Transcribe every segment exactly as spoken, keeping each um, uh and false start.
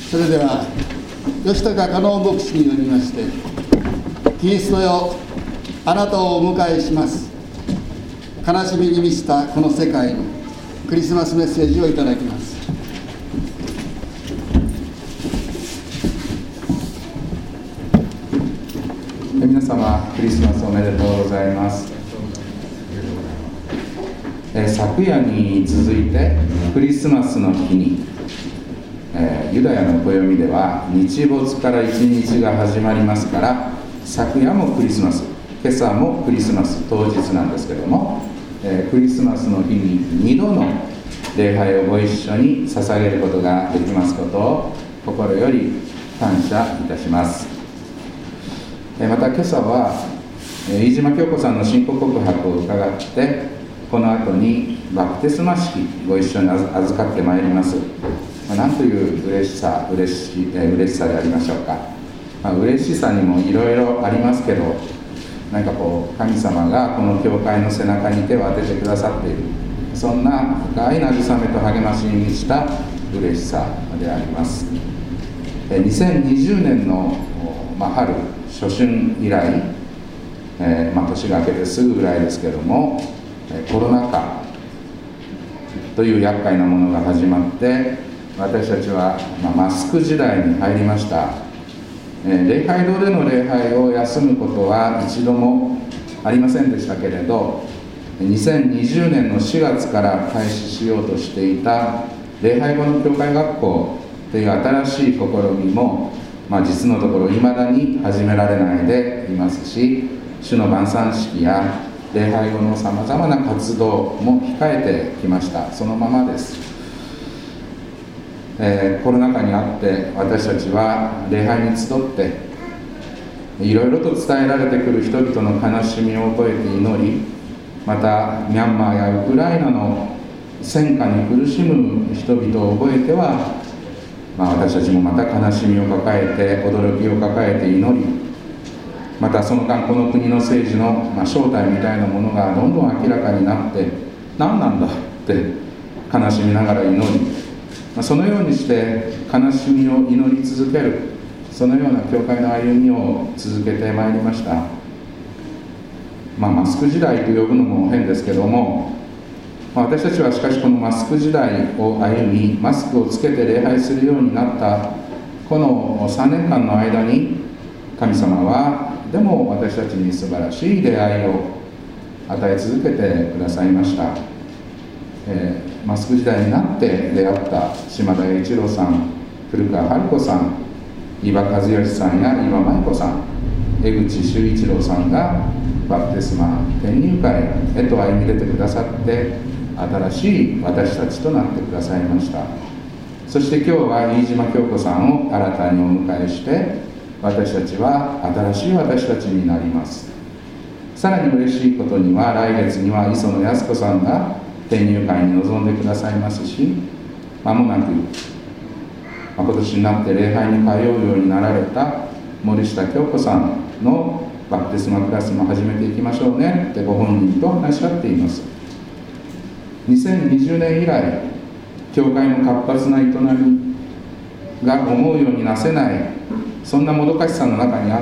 それでは吉高加納牧師によりまして「キリストよあなたをお迎えします」悲しみに満ちたこの世界にクリスマスメッセージをいただきます。 皆様クリスマスおめでとうございます。えー、昨夜に続いてクリスマスの日に、えー、ユダヤの暦では日没から一日が始まりますから、昨夜もクリスマス、今朝もクリスマス当日なんですけども、えー、クリスマスの日ににどの礼拝をご一緒に捧げることができますことを心より感謝いたします。えー、また今朝は、えー、飯島京子さんの信仰告白を伺って、この後にバプテスマ式ご一緒に預かってまいります。まあ、なんという嬉しさ、嬉し、えー、嬉しさでありましょうか。まあ、嬉しさにもいろいろありますけど、なんかこう神様がこの教会の背中に手を当ててくださっている、そんな深い慰めと励ましに満ちた嬉しさであります。えー、にせんにじゅうねんの、まあ、春初春以来、えーまあ、年が明けてすぐぐらいですけども、コロナ禍という厄介なものが始まって、私たちは、まあ、マスク時代に入りました。えー、礼拝堂での礼拝を休むことは一度もありませんでしたけれど、にせんにじゅうねんのしがつから開始しようとしていた礼拝後の教会学校という新しい試みも、まあ、実のところ未だに始められないでいますし、主の晩餐式や礼拝後のさまざまな活動も控えてきました。そのままです。えー、コロナ禍にあって私たちは礼拝に集っていろいろと伝えられてくる人々の悲しみを覚えて祈り、またミャンマーやウクライナの戦火に苦しむ人々を覚えては、まあ、私たちもまた悲しみを抱えて驚きを抱えて祈り、またその間この国の政治の、まあ、正体みたいなものがどんどん明らかになって、何なんだって悲しみながら祈り、まあ、そのようにして悲しみを祈り続ける、そのような教会の歩みを続けてまいりました。まあ、マスク時代と呼ぶのも変ですけども、まあ、私たちはしかしこのマスク時代を歩み、マスクをつけて礼拝するようになったこのさんねんかんの間に、神様はでも私たちに素晴らしい出会いを与え続けてくださいました。えー、マスク時代になって出会った島田栄一郎さん、古川春子さん、伊庭和義さんや岩舞子さん、江口修一郎さんがバプテスマ転入会へと歩み出てくださって、新しい私たちとなってくださいました。そして今日は飯島京子さんを新たにお迎えして、私たちは新しい私たちになります。さらに嬉しいことには、来月には磯野靖子さんが転入会に臨んでくださいますし、まもなく、まあ、今年になって礼拝に通うようになられた森下京子さんのバプテスマクラスも始めていきましょうねってご本人と話し合っています。にせんにじゅうねん以来、教会の活発な営みが思うようになせない、そんなもどかしさの中にあって、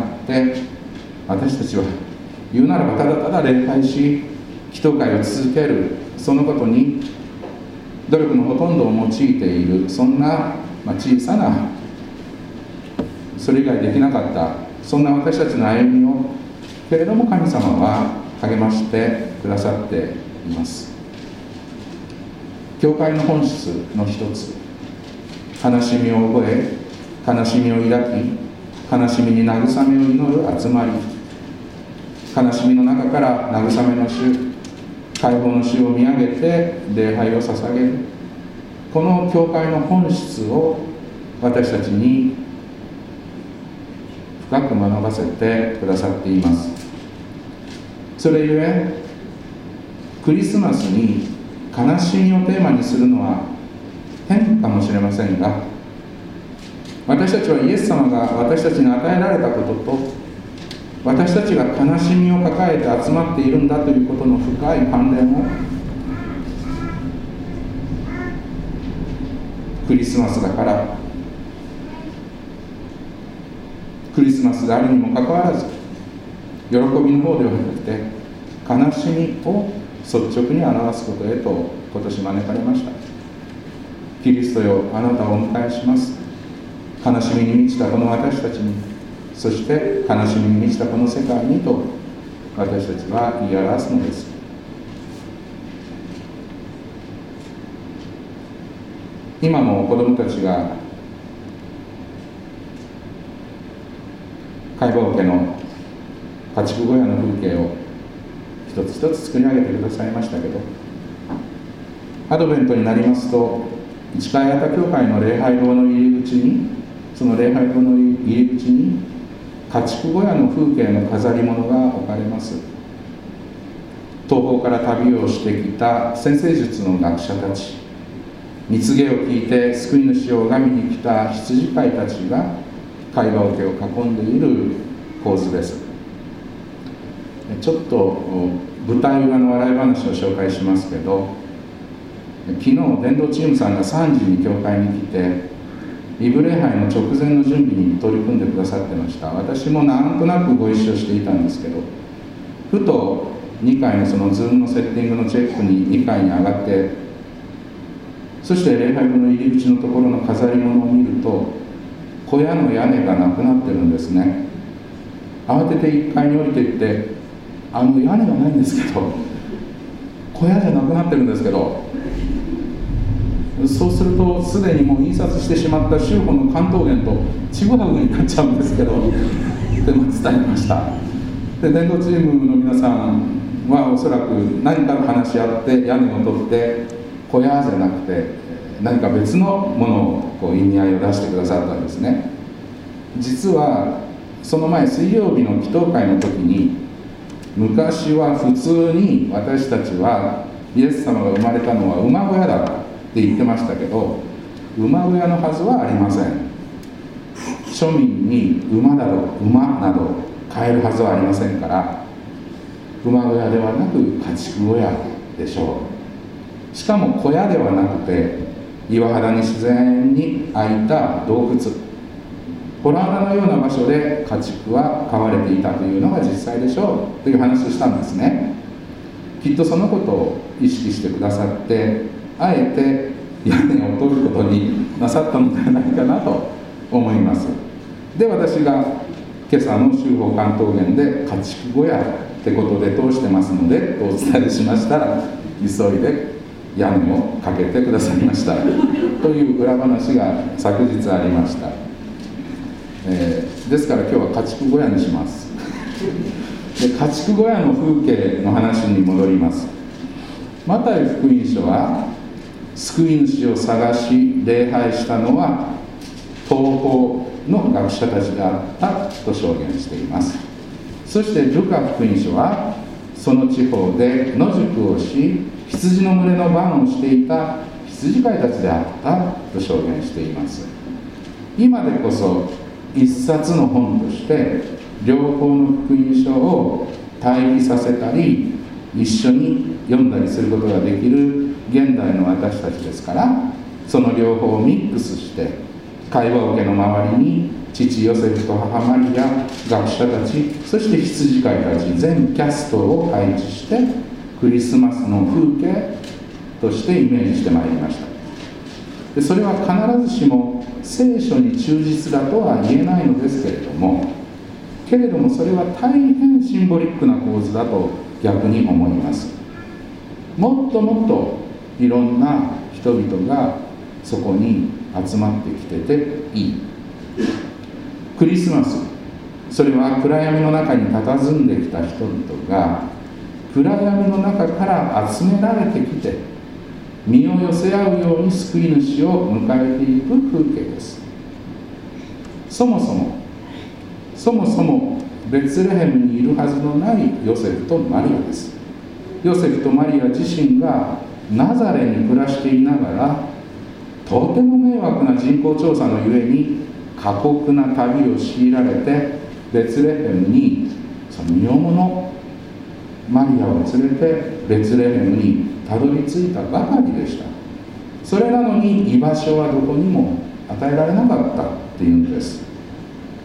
私たちは言うならばただただ礼拝し、祈祷会を続ける、そのことに努力のほとんどを用いている、そんな、まあ、小さな、それ以外できなかった、そんな私たちの歩みを、けれども神様は励ましてくださっています。教会の本質の一つ、悲しみを覚え、悲しみを抱き、悲しみに慰めを祈る集まり、悲しみの中から慰めの主、解放の主を見上げて礼拝を捧げる、この教会の本質を私たちに深く学ばせてくださっています。それゆえクリスマスに悲しみをテーマにするのは変かもしれませんが、私たちはイエス様が私たちに与えられたことと、私たちが悲しみを抱えて集まっているんだということの深い関連を、クリスマスだからクリスマスであるにもかかわらず、喜びの方ではなくて悲しみを率直に表すことへと今年招かれました。キリストよ、あなたをお迎えします。悲しみに満ちたこの私たちに、そして悲しみに満ちたこの世界にと私たちは言い表すのです。今も子どもたちが貝羽桶の家畜小屋の風景を一つ一つ作り上げてくださいましたけど、アドベントになりますと市貝八田教会の礼拝堂の入り口に、その礼拝堂の入り口に家畜小屋の風景の飾り物が置かれます。東方から旅をしてきた占星術の学者たち、蜜毛を聞いて救い主を拝みに来た羊飼いたちが貝羽桶を囲んでいる構図です。ちょっと舞台裏の笑い話を紹介しますけど、昨日伝道チームさんがさんじに教会に来てイブ礼拝の直前の準備に取り組んでくださってました。私もなんとなくご一緒していたんですけど、ふとにかいのそのズームのセッティングのチェックににかいに上がって、そして礼拝堂の入り口のところの飾り物を見ると小屋の屋根がなくなってるんですね。慌てていっかいに降りていって、あの屋根がないんですけど、小屋じゃなくなってるんですけど、そうするとすでにもう印刷してしまった州法の関東言とちぐはぐになっちゃうんですけど、でも伝えました。で伝道チームの皆さんはおそらく何か話し合って屋根を取って小屋じゃなくて何か別のものをこう意味合いを出してくださったんですね。実はその前水曜日の祈祷会の時に、昔は普通に私たちはイエス様が生まれたのは馬小屋だって言ってましたけど、馬小屋のはずはありません。庶民に馬など馬など買えるはずはありませんから、馬小屋ではなく家畜小屋でしょう。しかも小屋ではなくて岩肌に自然に開いた洞窟、洞穴のような場所で家畜は飼われていたというのが実際でしょうという話をしたんですね。きっとそのことを意識してくださって、あえて屋根を取ることになさったのではないかなと思います。で、私が今朝の州法関東言で家畜小屋ってことで通してますのでお伝えしましたら、急いで屋根をかけてくださいましたという裏話が昨日ありました。えー、ですから今日は家畜小屋にしますで家畜小屋の風景の話に戻ります。マタイ福音書は救い主を探し礼拝したのは東方の学者たちであったと証言しています。そしてルカ福音書はその地方で野宿をし羊の群れの番をしていた羊飼いたちであったと証言しています。今でこそ一冊の本として両方の福音書を対比させたり一緒に読んだりすることができる現代の私たちですから、その両方をミックスして貝羽桶の周りに父ヨセフと母マリア、学者たち、そして羊飼いたち、全キャストを配置してクリスマスの風景としてイメージしてまいりました。でそれは必ずしも聖書に忠実だとは言えないのですけれども、けれどもそれは大変シンボリックな構図だと逆に思います。もっともっといろんな人々がそこに集まってきてていい。クリスマス、それは暗闇の中に佇んできた人々が暗闇の中から集められてきて身を寄せ合うように救い主を迎えていく風景です。そもそもそもそもベツレヘムにいるはずのないヨセフとマリアです。ヨセフとマリア自身がナザレに暮らしていながら、とても迷惑な人口調査のゆえに過酷な旅を強いられてベツレヘムにその身重のマリアを連れてベツレヘムにたどり着いたばかりでした。それなのに居場所はどこにも与えられなかったっていうんです。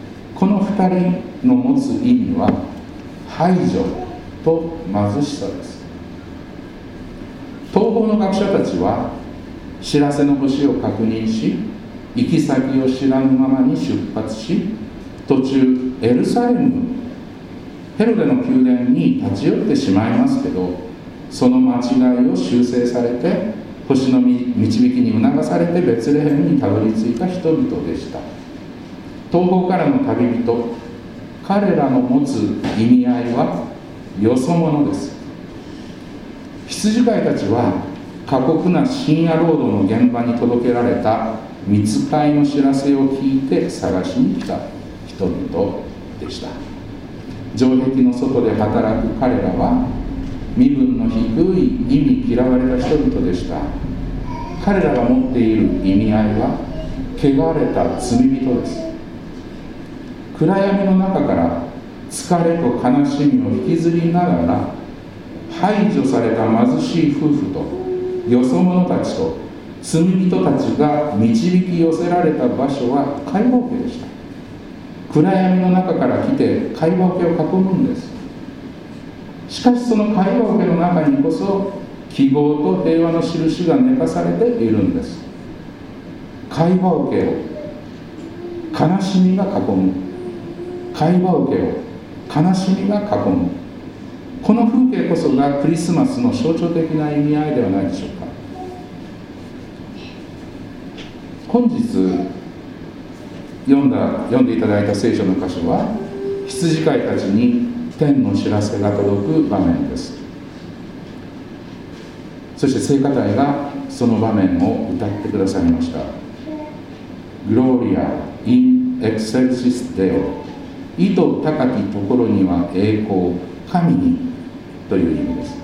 このふたりの持つ意味は排除と貧しさです。東方の学者たちは知らせの星を確認し、行き先を知らぬままに出発し、途中エルサレム、ヘロデの宮殿に立ち寄ってしまいますけど、その間違いを修正されて、星の導きに促されてベツレヘムにたどり着いた人々でした。東方からの旅人、彼らの持つ意味合いはよそ者です。羊飼いたちは過酷な深夜労働の現場に届けられた御使いの知らせを聞いて探しに来た人々でした。城壁の外で働く彼らは身分の低い忌み嫌われた人々でした。彼らが持っている意味合いは汚れた罪人です。暗闇の中から疲れと悲しみを引きずりながら排除された貧しい夫婦とよそ者たちと罪人たちが導き寄せられた場所は会話桶でした。暗闇の中から来て会話桶を囲むんです。しかしその会話桶の中にこそ希望と平和の印が寝かされているんです。会話桶を悲しみが囲む、会話桶を悲しみが囲む、この風景こそがクリスマスの象徴的な意味合いではないでしょうか。本日読んだ読んでいただいた聖書の箇所は、羊飼いたちに天の知らせが届く場面です。そして聖歌隊がその場面を歌ってくださいました。Gloria in excelsis Deo、 意図高きところには栄光、神にという意味です。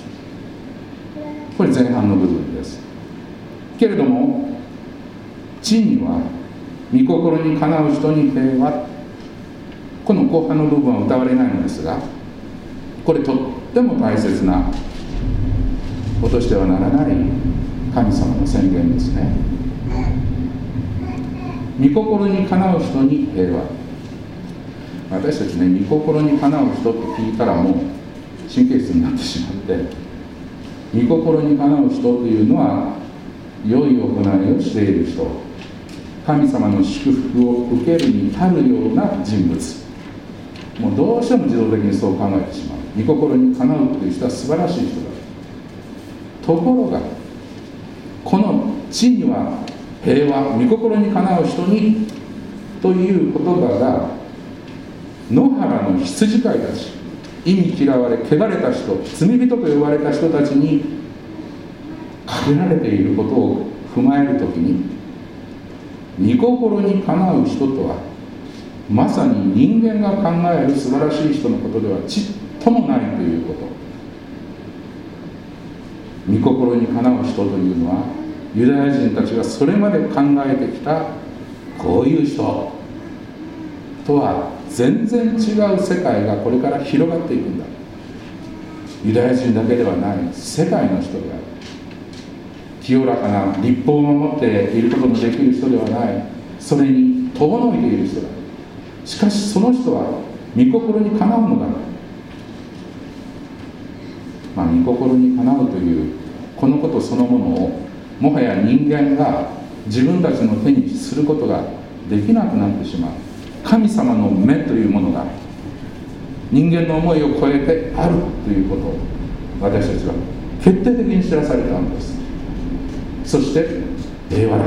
これ前半の部分です。けれども地には御心にかなう人に平和、この後半の部分は歌われないのですが、これとっても大切な落としてはならない神様の宣言ですね。御心にかなう人に平和。私たちね、御心にかなう人って聞いたらもう神経質になってしまって、御心にかなう人というのは良い行いをしている人、神様の祝福を受けるに足るような人物、もうどうしても自動的にそう考えてしまう。御心にかなうという人は素晴らしい人だ。ところがこの地には平和、御心にかなう人にという言葉が野原の羊飼いたち、忌み嫌われ汚れた人、罪人と呼ばれた人たちにかけられていることを踏まえるときに、御心にかなう人とはまさに人間が考える素晴らしい人のことではちっともないということ。御心にかなう人というのはユダヤ人たちがそれまで考えてきたこういう人とは全然違う世界がこれから広がっていくんだ。ユダヤ人だけではない世界の人である。清らかな律法を守っていることのできる人ではない、それに遠のいている人だ。しかしその人は御心にかなうのだ。まあ、御心にかなうというこのことそのものをもはや人間が自分たちの手にすることができなくなってしまう。神様の目というものが人間の思いを超えてあるということを私たちは決定的に知らされたのです。そして平和だ。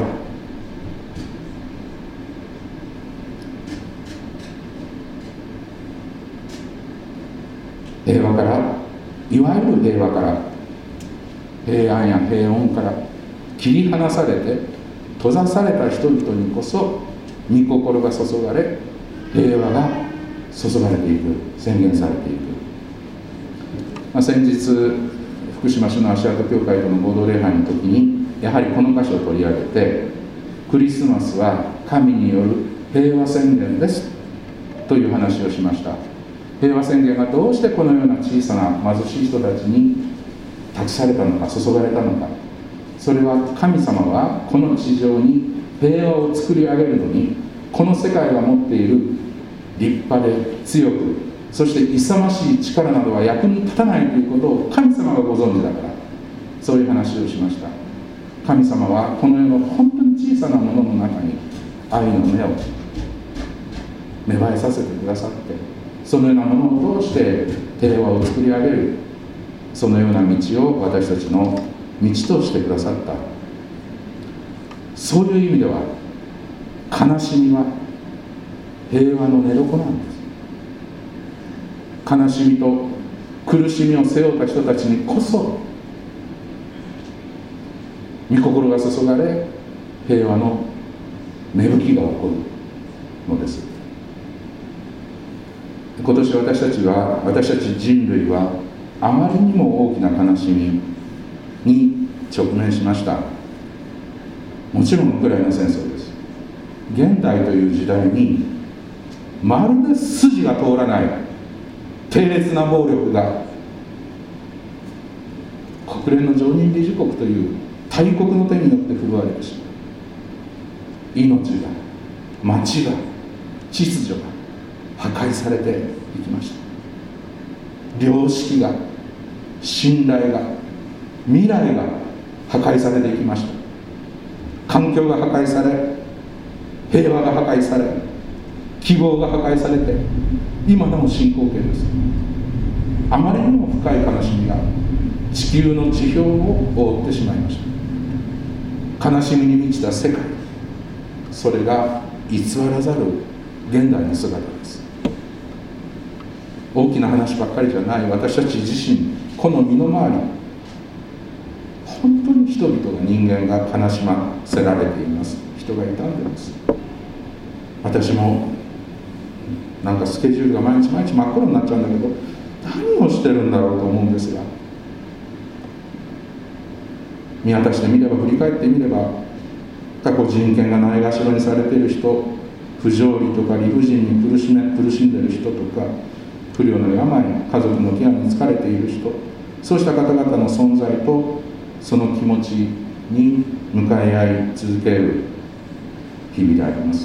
平和から、いわゆる平和から、平安や平穏から切り離されて閉ざされた人々にこそ御心が注がれ、平和が注がれていく、宣言されていく。まあ、先日福島市の足跡教会との合同礼拝の時にやはりこの箇所を取り上げて、クリスマスは神による平和宣言ですという話をしました。平和宣言がどうしてこのような小さな貧しい人たちに託されたのか、注がれたのか。それは神様はこの地上に平和を作り上げるのに、この世界が持っている立派で強く、そして勇ましい力などは役に立たないということを神様がご存知だから、そういう話をしました。神様はこの世の本当に小さなものの中に愛の目を芽生えさせてくださって、そのようなものを通して平和を作り上げる、そのような道を私たちの道としてくださった。そういう意味では悲しみは平和の寝床なんです。悲しみと苦しみを背負った人たちにこそ御心が注がれ、平和の芽吹きが起こるのです。今年私たちは私たち人類はあまりにも大きな悲しみに直面しました。もちろんウクライナ戦争です。現代という時代にまるで筋が通らない低劣な暴力が国連の常任理事国という大国の手によって振るわれてしまう。命が、町が、秩序が破壊されていきました。良識が、信頼が、未来が破壊されていきました。環境が破壊され、平和が破壊され、希望が破壊されて、今でも進行形です。あまりにも深い悲しみが地球の地表を覆ってしまいました。悲しみに満ちた世界、それが偽らざる現代の姿です。大きな話ばっかりじゃない私たち自身、この身の回り、本当に人々が人間が悲しませられています。人が傷んでいます。私もなんかスケジュールが毎日毎日真っ黒になっちゃうんだけど、何をしてるんだろうと思うんですが、見渡してみれば、振り返ってみれば、過去人権がないがしろにされている人、不条理とか理不尽に苦しめ苦しんでいる人とか、不慮の病、家族のケアに疲れている人、そうした方々の存在とその気持ちに向かい合い続ける日々であります。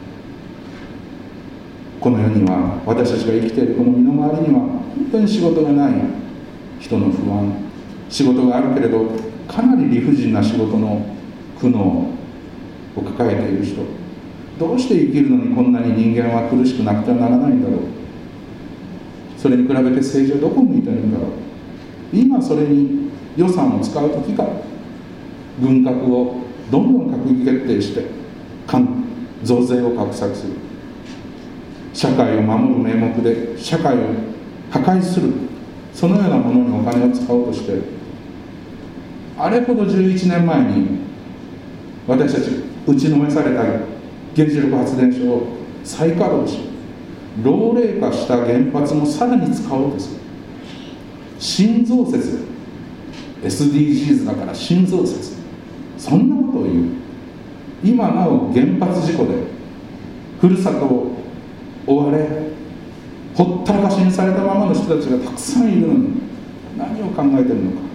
この世には、私たちが生きているこの身の回りには、本当に仕事がない人の不安、仕事があるけれどかなり理不尽な仕事の苦悩を抱えている人、どうして生きるのにこんなに人間は苦しくなくてはならないんだろう、それに比べて政治はどこを向いているんだろう、今それに予算を使う時か、軍拡をどんどん閣議決定して増税を画策する、社会を守る名目で社会を破壊する、そのようなものにお金を使おうとしている。あれほどじゅういちねんまえに私たち打ちのめされた原子力発電所を再稼働し、老齢化した原発もさらに使おうとする。新増設、 エスディージーズ だから新増設、そんなことを言う。今なお原発事故でふるさとを追われ、ほったらかしにされたままの人たちがたくさんいるのに、何を考えているのか。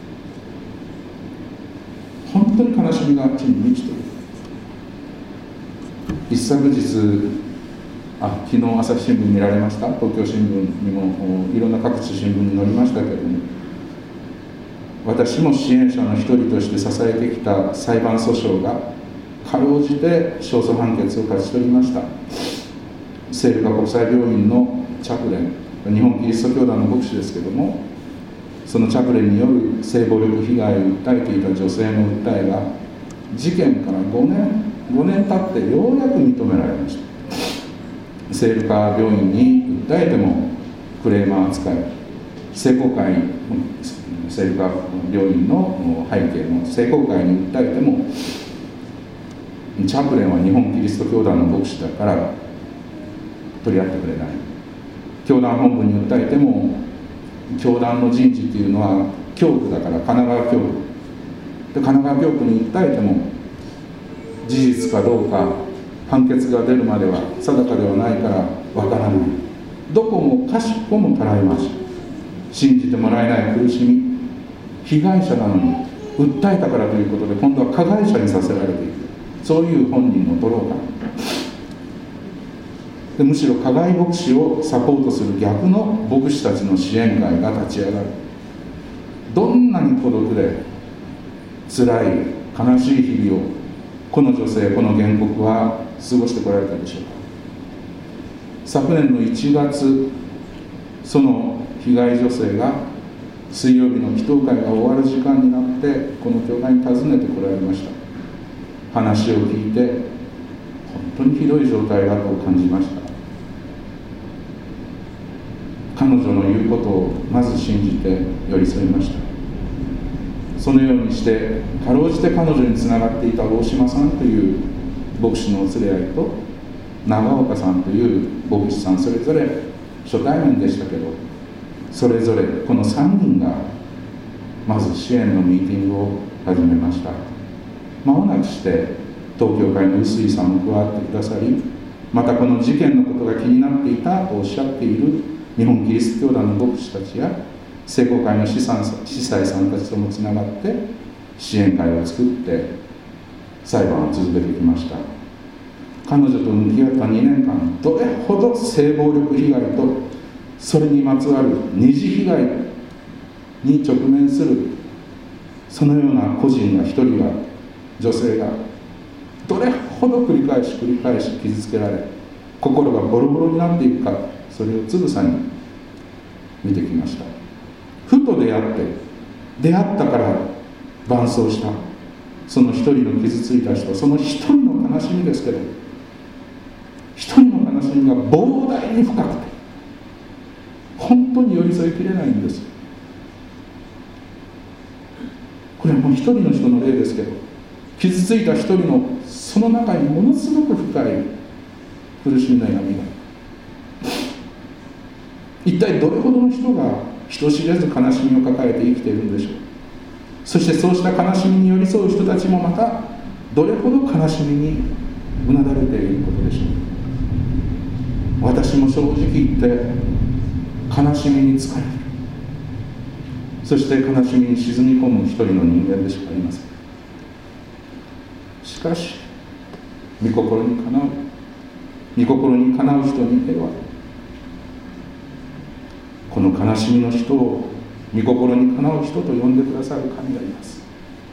本当に悲しみが地に満ちている。一昨日、あ昨日朝日新聞見られました？東京新聞にもいろんな各地新聞に載りましたけれども、私も支援者の一人として支えてきた裁判訴訟がかろうじて勝訴判決を勝ち取りました。聖路加国際病院のチャプレン、日本キリスト教団の牧師ですけれども、そのチャプレンによる性暴力被害を訴えていた女性の訴えが事件からごねんごねん経ってようやく認められました。聖路加病院に訴えてもクレーマー扱い、聖公会、聖路加病院の背景の聖公会に訴えても、チャプレンは日本キリスト教団の牧師だから取り合ってくれない。教団本部に訴えても、教団の人事っていうのは教区だから神奈川教区で、神奈川教区に訴えても事実かどうか判決が出るまでは定かではないからわからない。どこもかしこもたらいまし、信じてもらえない苦しみ、被害者なのに訴えたからということで今度は加害者にさせられていく、そういう本人の泥がでむしろ加害牧師をサポートする逆の牧師たちの支援会が立ち上がる。どんなに孤独で辛い悲しい日々をこの女性、この原告は過ごしてこられたでしょうか。昨年のいちがつ、その被害女性が水曜日の祈祷会が終わる時間になってこの教会に訪ねてこられました。話を聞いて本当にひどい状態だと感じました。彼女の言うことをまず信じて寄り添いました。そのようにしてかろうじて彼女につながっていた大島さんという牧師のお連れ合いと長岡さんという牧師さん、それぞれ初対面でしたけど、それぞれこのさんにんがまず支援のミーティングを始めました。間もなくして東教会の臼井さんも加わってくださり、またこの事件のことが気になっていたとおっしゃっている日本キリスト教団の牧師たちや聖公会の司祭さんたちともつながって支援会を作って裁判を続けてきました。彼女と向き合ったにねんかん、どれほど性暴力被害とそれにまつわる二次被害に直面する、そのような個人が一人が女性がどれほど繰り返し繰り返し傷つけられ心がボロボロになっていくか、それをつぶさに見てきました。ふと出会って出会ったから伴走したその一人の傷ついた人、その一人の悲しみですけど、一人の悲しみが膨大に深くて本当に寄り添いきれないんです。これはもう一人の人の例ですけど、傷ついた一人のその中にものすごく深い苦しみの闇が、一体どれほどの人が人知れず悲しみを抱えて生きているんでしょう。そしてそうした悲しみに寄り添う人たちもまたどれほど悲しみにうなだれていることでしょう。私も正直言って悲しみに疲れる、そして悲しみに沈み込む一人の人間でしかありません。しかし御心にかなう御心にかなう人に平和、この悲しみの人を御心にかなう人と呼んでくださる神がいます。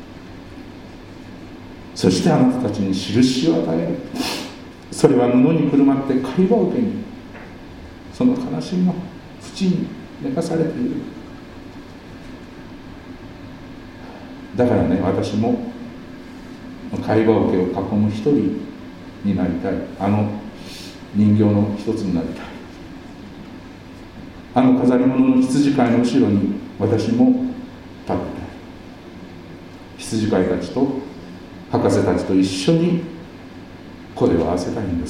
そしてあなたたちに印を与える。それは布にくるまって会話を受けにその悲しみの淵に寝かされている。だからね、私も会話桶を囲む一人になりたい。あの人形の一つになりたい。あの飾り物の羊飼いの後ろに私も立ってたい。羊飼いたちと博士たちと一緒に声を合わせたいんです。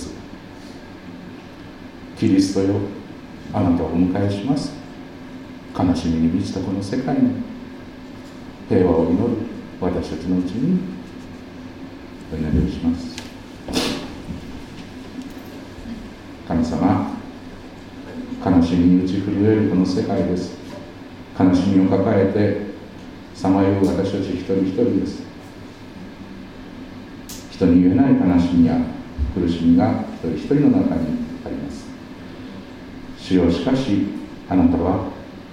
キリストよ、あなたをお迎えします。悲しみに満ちたこの世界に平和を祈る私たちのうちにお祈りをします。神様、悲しみに打ち震えるこの世界です。悲しみを抱えてさまよう私たち一人一人です。人に言えない悲しみや苦しみが一人一人の中にあります。主よ、しかしあなたは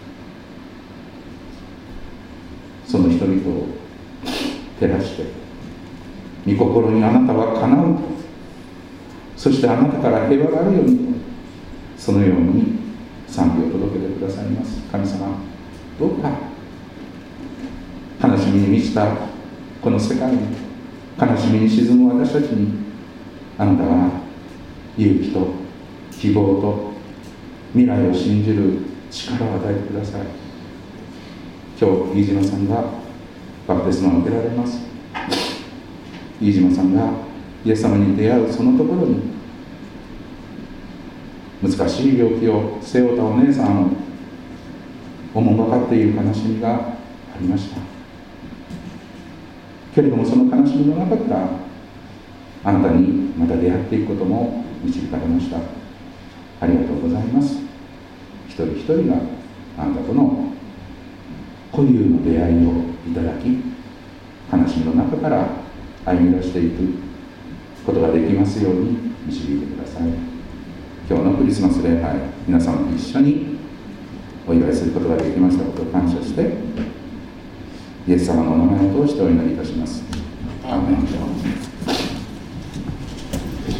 その人々を照らして御心にあなたはかなう、そしてあなたから平和があるようにそのように賛美を届けてくださいます。神様、どうか悲しみに満ちたこの世界に、悲しみに沈む私たちにあなたは勇気と希望と未来を信じる力を与えてください。今日飯島さんがバプテスマを受けられます。飯島さんがイエス様に出会うそのところに難しい病気を背負ったお姉さんをおもんばかっている悲しみがありました。けれどもその悲しみの中からあなたにまた出会っていくことも導かれました。ありがとうございます。一人一人があなたとの固有の出会いをいただき、悲しみの中から歩み出していくことができますように導いてください。 今日のクリスマス礼拝、皆様と一緒にお祝いすることができましたことを感謝して、イエス様のお名前を通してお祈りいたします。アーメン。